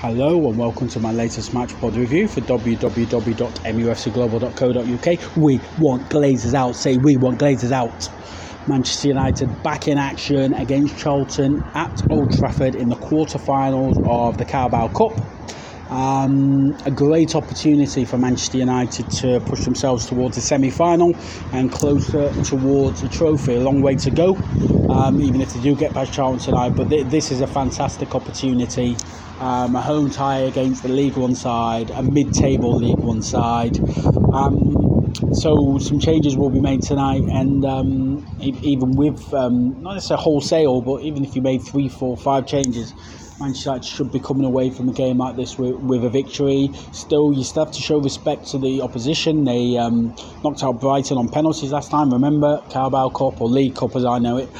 Hello and welcome to my latest match pod review for www.mufcglobal.co.uk. We want Glazers out. Say we want Glazers out. Manchester United back in action against Charlton at Old Trafford in the quarter-finals of the Carabao Cup. A great opportunity for Manchester United to push themselves towards the semi-final and closer towards the trophy. A long way to go, even if they do get past Charlton tonight. But this is a fantastic opportunity. A home tie against the League One side, a mid-table League One side. So some changes will be made tonight, and even with not necessarily wholesale, but even if you made 3, 4, 5 changes, Manchester United should be coming away from a game like this with a victory. Still, you still have to show respect to the opposition. They knocked out Brighton on penalties last time. Remember, Carabao Cup, or League Cup as I know it.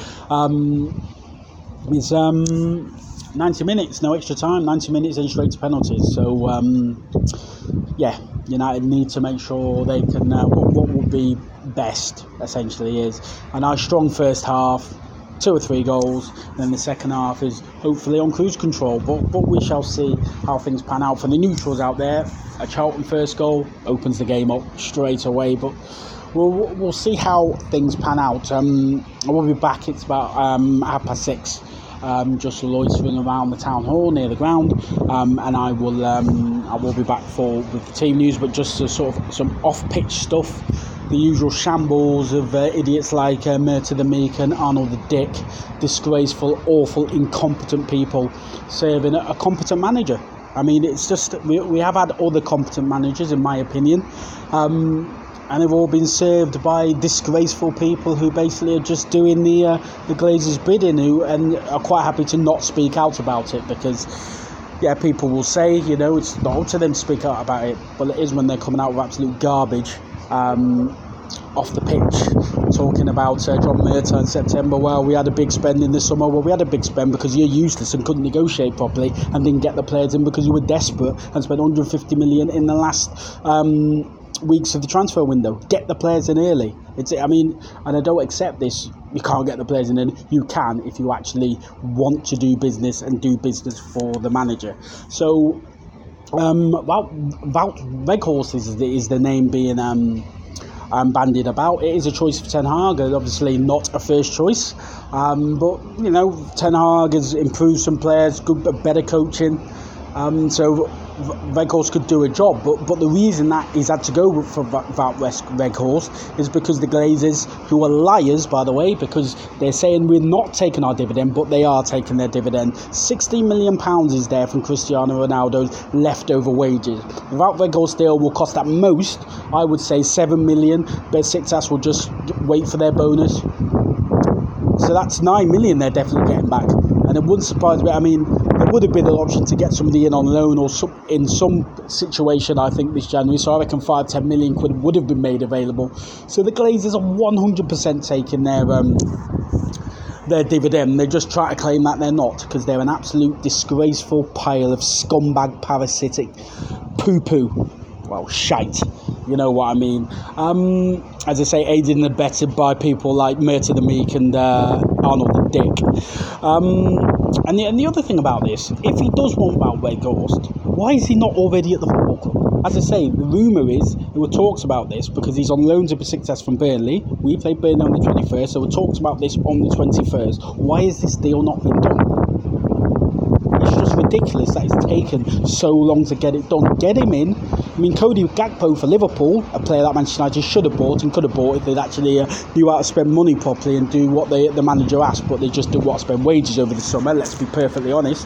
It's 90 minutes, no extra time, 90 minutes and straight to penalties. So, United need to make sure they can, what would be best, essentially, is a nice strong first half, 2 or 3 goals, then the second half is hopefully on cruise control, but we shall see how things pan out. For the neutrals out there, a Charlton first goal opens the game up straight away, but we'll see how things pan out. I will be back, it's about 6:30, just loitering around the town hall near the ground, and I will be back with the team news, but just sort of some off-pitch stuff. The usual shambles of idiots like Murta the Meek and Arnold the Dick, disgraceful, awful, incompetent people serving a competent manager. I mean, it's just, we have had other competent managers, in my opinion, and they've all been served by disgraceful people who basically are just doing the Glazers' bidding, and are quite happy to not speak out about it, because people will say, it's not up to them to speak out about it, but it is when they're coming out with absolute garbage off the pitch, talking about John Murta in September. Well, we had a big spend in the summer. Well, we had a big spend because you're useless and couldn't negotiate properly and didn't get the players in because you were desperate and spent 150 million in the last weeks of the transfer window. Get the players in early. And I don't accept this. You can't get the players in. You can if you actually want to do business and do business for the manager. So, Wout Weghorst is the name being bandied about. It is a choice for Ten Hag, and obviously not a first choice. But Ten Hag has improved some players, better coaching. So Weghorst could do a job, but the reason that he's had to go for Wout Weghorst is because the Glazers, who are liars, by the way, because they're saying we're not taking our dividend, but they are taking their dividend. £16 million is there from Cristiano Ronaldo's leftover wages. Wout Weghorst deal will cost at most, I would say, £7 million. Besiktas will just wait for their bonus. So that's £9 million they're definitely getting back. And it wouldn't surprise me. I mean, there would have been an option to get somebody in on loan or in some situation, I think, this January. So I reckon 5-10 million quid would have been made available. So the Glazers are 100% taking their dividend. They just try to claim that they're not, because they're an absolute disgraceful pile of scumbag, parasitic poo-poo. Well, shite. You know what I mean. As I say, aided and abetted by people like Murta the Meek and Arnold the Dick. And the other thing about this, if he does want Wout Weghorst, why is he not already at the football club? As I say, the rumour is, there were talks about this because he's on loan to Besiktas from Burnley. We played Burnley on the 21st, so we talked about this on the 21st. Why is this deal not been done? It's just ridiculous that it's taken so long to get it done. Get him in. I mean, Cody Gakpo for Liverpool, a player that Manchester United should have bought and could have bought if they'd actually knew how to spend money properly and do what the manager asked, but they just didn't want to spend wages over the summer, let's be perfectly honest.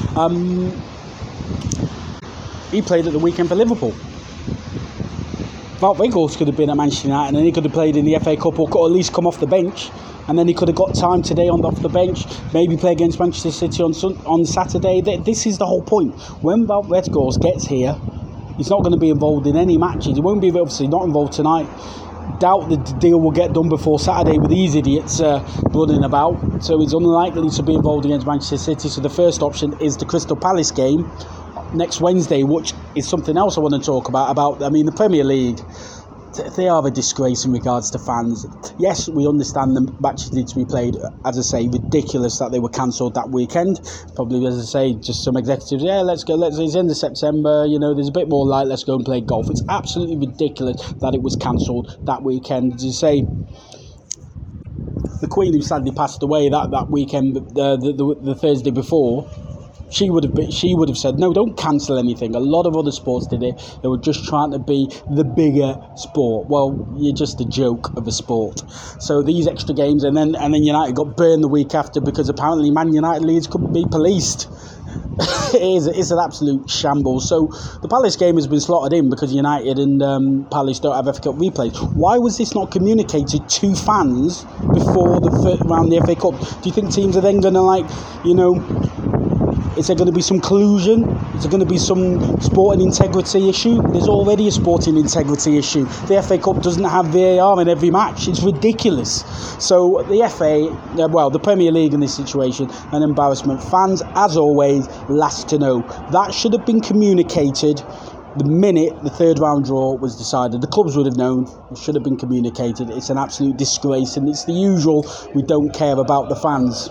He played at the weekend for Liverpool. Wout Weghorst could have been at Manchester United, and then he could have played in the FA Cup, or could at least come off the bench, and then he could have got time today off the bench, maybe play against Manchester City on Saturday. This is the whole point. When Wout Weghorst gets here, he's not going to be involved in any matches. He won't be, obviously not involved tonight. Doubt the deal will get done before Saturday with these idiots running about. So he's unlikely to be involved against Manchester City. So the first option is the Crystal Palace game next Wednesday, which is something else I want to talk about. The Premier League. they are a disgrace in regards to fans. Yes, we understand the matches need to be played. As I say, ridiculous that they were cancelled that weekend. Probably, as I say, just some executives. Yeah, let's go. It's end of September. There's a bit more light. Let's go and play golf. It's absolutely ridiculous that it was cancelled that weekend. As you say, the Queen, who sadly passed away that weekend, the Thursday before. She would have said, no, don't cancel anything. A lot of other sports did it. They were just trying to be the bigger sport. Well, you're just a joke of a sport. So these extra games, and then United got burned the week after because apparently Man United Leeds couldn't be policed. It's an absolute shambles. So the Palace game has been slotted in because United and Palace don't have FA Cup replays. Why was this not communicated to fans before the first round of the FA Cup? Do you think teams are then going to is there going to be some collusion? Is there going to be some sporting integrity issue? There's already a sporting integrity issue. The FA Cup doesn't have VAR in every match. It's ridiculous. So the the Premier League in this situation, an embarrassment. Fans, as always, last to know. That should have been communicated the minute the third round draw was decided. The clubs would have known. It should have been communicated. It's an absolute disgrace, and it's the usual. We don't care about the fans.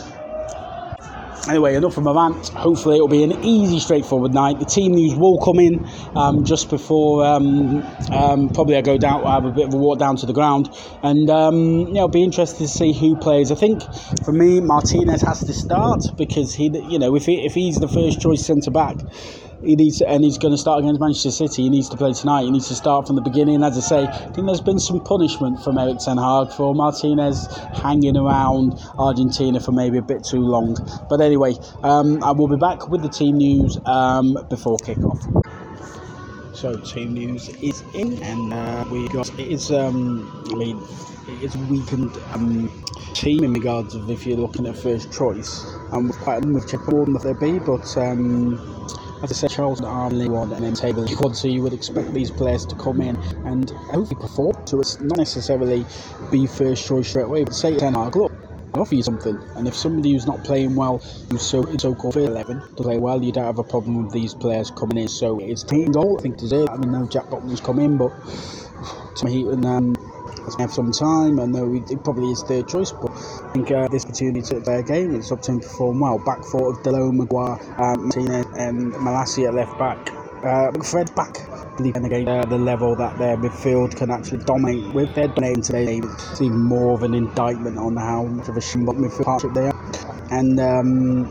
Anyway, enough of my rant. Hopefully it'll be an easy, straightforward night. The team news will come in just before probably I go down. I have a bit of a walk down to the ground, and I'll be interested to see who plays. I think for me, Martinez has to start because if he's the first choice centre back, he's going to start against Manchester City. He needs to play tonight. He needs to start from the beginning. As I say, I think there's been some punishment from Erik ten Hag for Martinez hanging around Argentina for maybe a bit too long. But anyway, I will be back with the team news before kick-off. So team news is in, and it's a weakened team in regards of if you're looking at first choice. We've checked more than there be, but as I said, Charles and Arnley won and then table squad, so you would expect these players to come in and hopefully perform. So it's not necessarily be first choice straight away, but say Ten Hag, look, I'll offer you something. And if somebody who's not playing well, who's so-called 11, to play well, you don't have a problem with these players coming in. So it's team goal, I think, deserved. I mean, no, Jack Butland's come in, but Tom Heaton has have some time. I know it probably is third choice, but I think this opportunity to play a game, it's up to him to perform well. Back four of Delon, Maguire, Martinez and Malassi at left back. Fred back, and again the level that their midfield can actually dominate with. They're dominating today. It's even more of an indictment on how much of a shambolic midfield partnership they are. And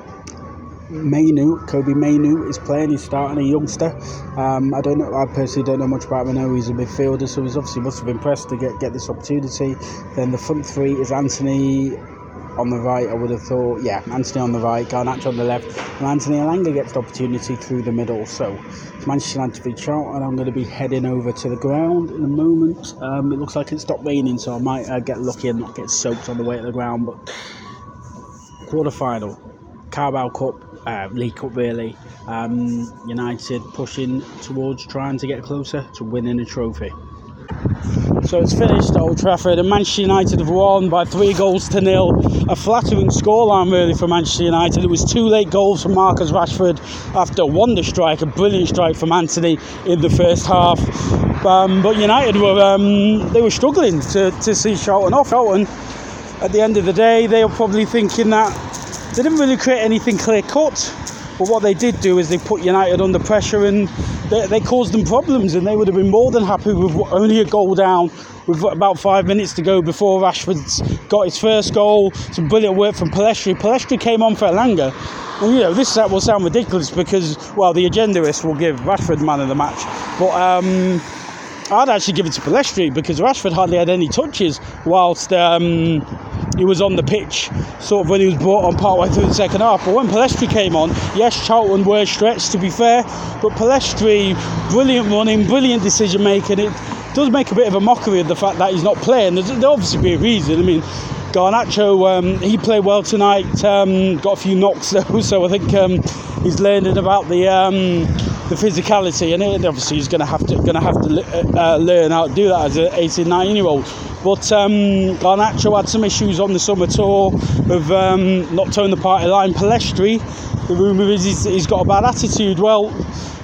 Kobe Mainoo is playing. He's starting, a youngster. I personally don't know much about him. I know he's a midfielder, so he's obviously must have been impressed to get this opportunity. Then the front three is Anthony on the right. I would have thought, Anthony on the right, Garnacho on the left, and Anthony Elanga gets the opportunity through the middle. So it's Manchester United v Charlton. I'm going to be heading over to the ground in a moment. It looks like it stopped raining, so I might get lucky and not get soaked on the way to the ground. But quarter-final, Carabao Cup. League Cup really. United pushing towards trying to get closer to winning a trophy. So it's finished at Old Trafford, and Manchester United have won by 3-0. A flattering scoreline really for Manchester United. It was 2 late goals from Marcus Rashford after a brilliant strike from Anthony in the first half. But United were struggling to see Charlton off. Charlton, at the end of the day, they were probably thinking that they didn't really create anything clear-cut, but what they did do is they put United under pressure and they caused them problems, and they would have been more than happy with only a goal down with about 5 minutes to go before Rashford's got his first goal. Some brilliant work from Pellistri. Pellistri came on for Elanga, and this will sound ridiculous because, the agendaists will give Rashford man of the match, but I'd actually give it to Pellistri because Rashford hardly had any touches whilst he was on the pitch, sort of when he was brought on partway through the second half. But when Pellistri came on, yes, Charlton were stretched to be fair, but Pellistri, brilliant running, brilliant decision making. It does make a bit of a mockery of the fact that he's not playing. There'll obviously be a reason. I mean, Garnacho, he played well tonight, got a few knocks though, so I think he's learning about the physicality, and obviously he's going to have to learn how to do that as an 18, 19-year-old. But Garnacho had some issues on the summer tour of not towing the party line. Pellistri, the rumour is he's got a bad attitude. Well,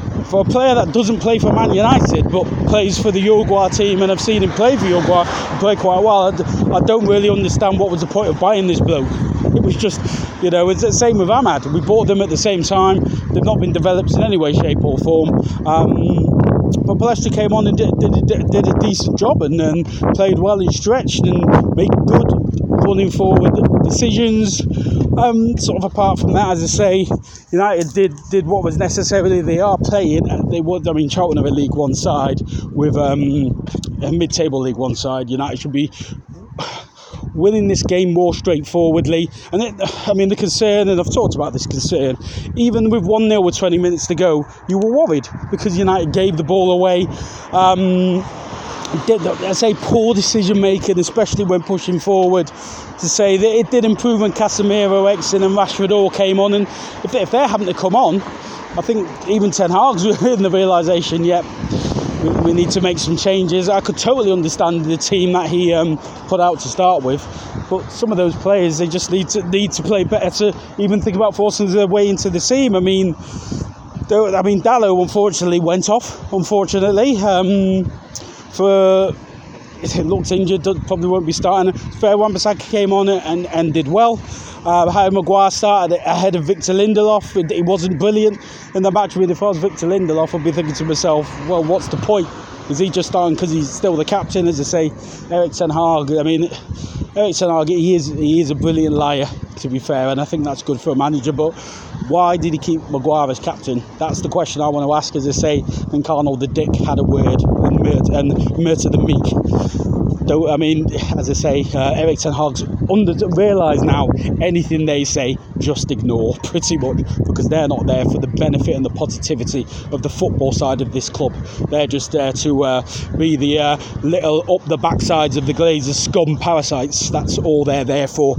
for a player that doesn't play for Man United but plays for the Uruguay team, and I've seen him play for Uruguay and play quite well, I don't really understand what was the point of buying this bloke. It was just, it's the same with Ahmad. We bought them at the same time. They've not been developed in any way, shape or form. But Palestra came on and did a decent job and played well and stretched and made good running forward decisions. Sort of apart from that, as I say, United did what was necessary. They are playing. Charlton are a League One side with a mid-table League One side. United should be winning this game more straightforwardly. And the concern, and I've talked about this concern, even with 1-0 with 20 minutes to go, you were worried because United gave the ball away. Poor decision making, especially when pushing forward. To say that it did improve when Casemiro, Eriksen and Rashford all came on, and if they're having to come on, I think even Ten Hag's in the realisation, we need to make some changes. I could totally understand the team that he put out to start with, but some of those players, they just need to play better to even think about forcing their way into the team. Dalot unfortunately went off. It looks injured, probably won't be starting. Fair Wan-Bissaka came on and did well. Harry Maguire started ahead of Victor Lindelof. He wasn't brilliant in the match. If I was Victor Lindelof, I'd be thinking to myself, well, what's the point? Is he just starting because he's still the captain? As I say, Erik ten Hag, he is a brilliant liar, to be fair, and I think that's good for a manager, but why did he keep Maguire as captain? That's the question I want to ask. As I say, and Carnal the Dick had a word, and Murta the Meek. As I say, Erik ten Hag's realise now anything they say, just ignore pretty much, because they're not there for the benefit and the positivity of the football side of this club. They're just there to be the little up the backsides of the Glazers scum parasites. That's all they're there for.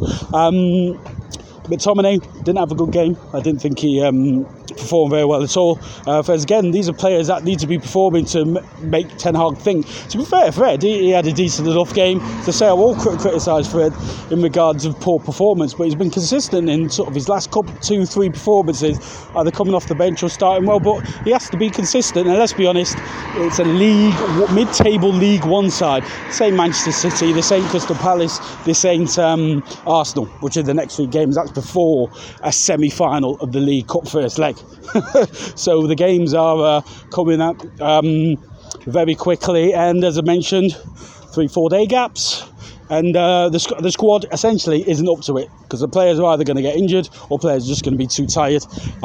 McTominay didn't have a good game. I didn't think he performed very well at all. Because again, these are players that need to be performing to make Ten Hag think. To be fair, Fred, he had a decent enough game. To say I will criticise Fred in regards of poor performance, but he's been consistent in sort of his last 2-3 performances, either coming off the bench or starting well. But he has to be consistent, and let's be honest, it's a mid-table League One side. This ain't Manchester City, this ain't Crystal Palace, this ain't Arsenal, which are the next 3 games. That's before a semi-final of the League Cup first leg. So the games are coming up very quickly, and as I mentioned, 3-4 day gaps, and the squad essentially isn't up to it, because the players are either going to get injured or players are just going to be too tired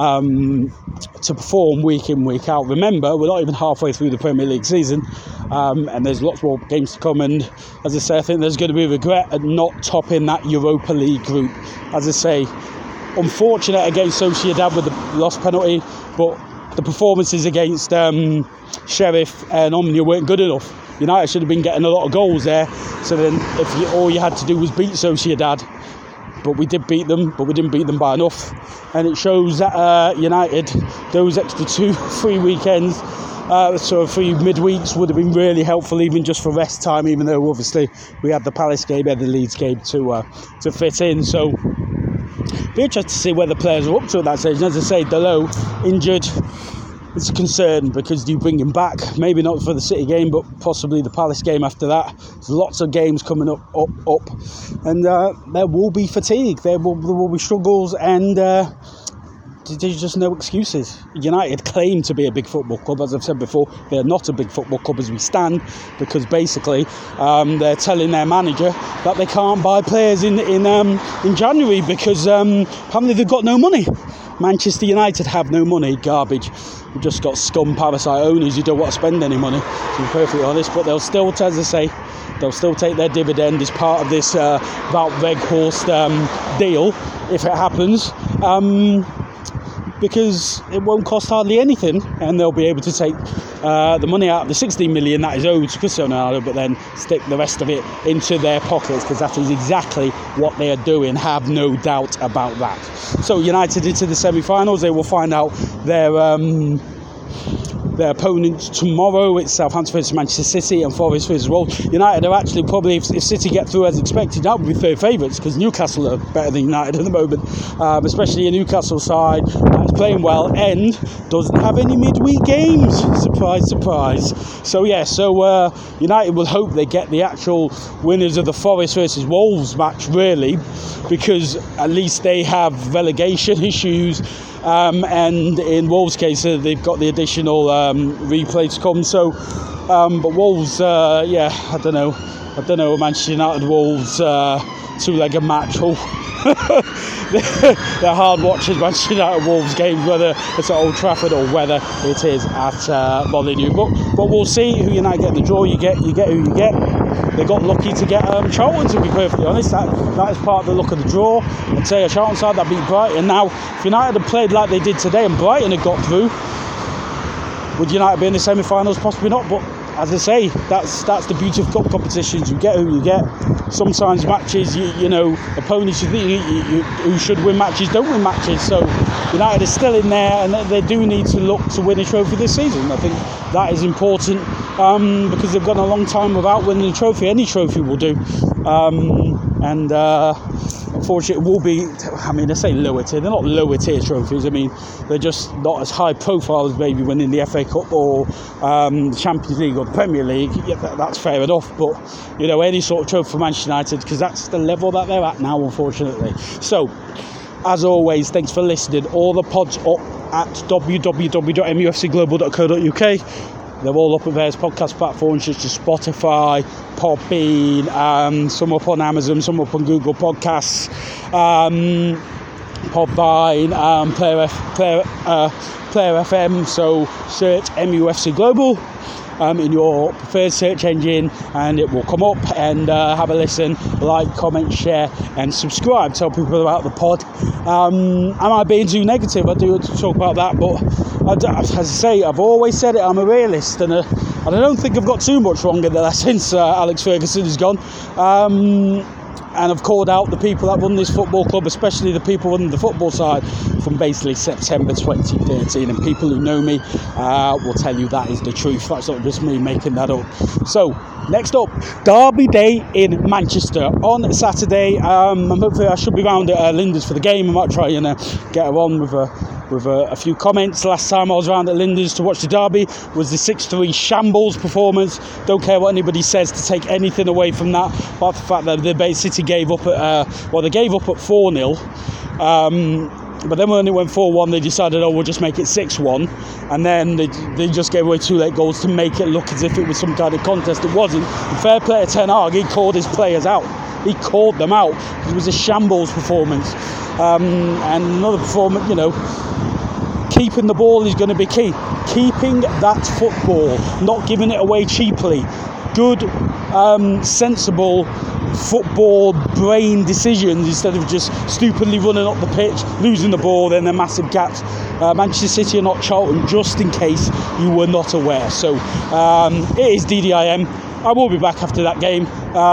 to perform week in, week out. Remember, we're not even halfway through the Premier League season, and there's lots more games to come, and as I say, I think there's going to be regret at not topping that Europa League group. As I say, unfortunate against Sociedad with the lost penalty, but the performances against Sheriff and Omnia weren't good enough. United should have been getting a lot of goals there, so then all you had to do was beat Sociedad. But we did beat them, but we didn't beat them by enough, and it shows that United, those extra 2-3 weekends, so 3 midweeks would have been really helpful, even just for rest time, even though obviously we had the Palace game and the Leeds game to fit in. So be interested to see where the players are up to at that stage. And as I say, Dalot injured. It's a concern, because do you bring him back? Maybe not for the City game, but possibly the Palace game after that. There's lots of games coming up, and there will be fatigue. There will be struggles, and there's just no excuses. United claim to be a big football club. As I've said before, they're not a big football club as we stand, because basically they're telling their manager that they can't buy players in January because apparently they've got no money. Manchester United have no money. Garbage. We've just got scum parasite owners who don't want to spend any money, to be perfectly honest. But they'll still, as I say, they'll still take their dividend as part of this Wout Weghorst deal, if it happens, because it won't cost hardly anything, and they'll be able to take the money out of the 16 million that is owed to Cristiano Ronaldo, but then stick the rest of it into their pockets, because that is exactly what they are doing, have no doubt about that. So United into the semi-finals. They will find out their their opponents tomorrow. It's Southampton versus Manchester City and Forest versus Wolves. United are actually probably, if City get through as expected, that would be third favourites, because Newcastle are better than United at the moment, especially a Newcastle side that's playing well and doesn't have any midweek games. Surprise, surprise. So United will hope they get the actual winners of the Forest versus Wolves match, really, because at least they have relegation issues, and in Wolves' case they've got the additional replay to come. So but Wolves, I don't know, Manchester United Wolves two-legged match. They're hard watching Manchester United Wolves games, whether it's at Old Trafford or whether it is at Molineux. But we'll see who United get in the draw. You get who you get. They got lucky to get Charlton, to be perfectly honest. That is part of the luck of the draw. I'd say a Charlton side that beat Brighton. Now, if United had played like they did today and Brighton had got through, would United be in the semi-finals? Possibly not, but as I say, that's the beauty of cup competitions. You get who you get. Sometimes matches, opponents who should win matches don't win matches. So United is still in there, and they do need to look to win a trophy this season. I think that is important, because they've gone a long time without winning a trophy. Any trophy will do. Unfortunately, it will be, I say lower tier. They're not lower tier trophies. They're just not as high profile as maybe winning the FA Cup or the Champions League or the Premier League. Yeah, that's fair enough. But, any sort of trophy for Manchester United, because that's the level that they're at now, unfortunately. So, as always, thanks for listening. All the pods up at www.mufcglobal.co.uk. They're all up at various podcast platforms, such as Spotify, Podbean, some up on Amazon, some up on Google Podcasts, Podvine, Player FM. So search MUFC Global in your preferred search engine, and it will come up, and have a listen, like, comment, share and subscribe. Tell people about the pod. Am I being too negative? I do want to talk about that, but as I say, I've always said it, I'm a realist, and I don't think I've got too much wrong in there since Alex Ferguson has gone. And I've called out the people that run this football club, especially the people running the football side, from basically September 2013. And people who know me will tell you that is the truth. That's not just me making that up. So, next up, Derby Day in Manchester on Saturday. Hopefully I should be round at Linders for the game. I might try and get her on with a few comments. Last time I was around at Linders to watch the derby was the 6-3 shambles performance. Don't care what anybody says to take anything away from that, but the fact that the Bay City gave up at 4-0, but then when it went 4-1 they decided, we'll just make it 6-1, and then they just gave away 2 late goals to make it look as if it was some kind of contest. It wasn't. And fair play to Ten Hag, he called his players out. He called them out. It was a shambles performance, and another performance, keeping the ball is going to be key. Keeping that football, not giving it away cheaply. Good, sensible football brain decisions instead of just stupidly running up the pitch, losing the ball, then the massive gaps. Manchester City are not Charlton, just in case you were not aware. So it is DDIM. I will be back after that game,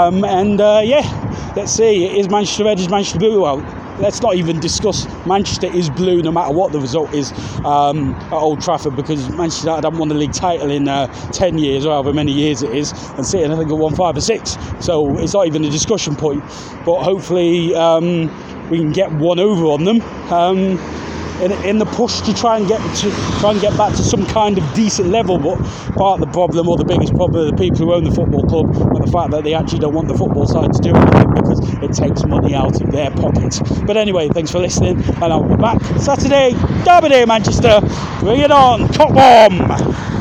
let's see. Is Manchester red? Is Manchester blue? Well, let's not even discuss. Manchester is blue no matter what the result is at Old Trafford, because Manchester United haven't won the league title in 10 years, or however many years it is, and City I think have won 5 or 6, so it's not even a discussion point. But hopefully we can get one over on them in the push to try and get back to some kind of decent level. But part of the problem, or the biggest problem, of the people who own the football club, and the fact that they actually don't want the football side to do anything because it takes money out of their pockets. But anyway, thanks for listening, and I'll be back Saturday, Derby Day, Manchester. Bring it on, Cop Bomb!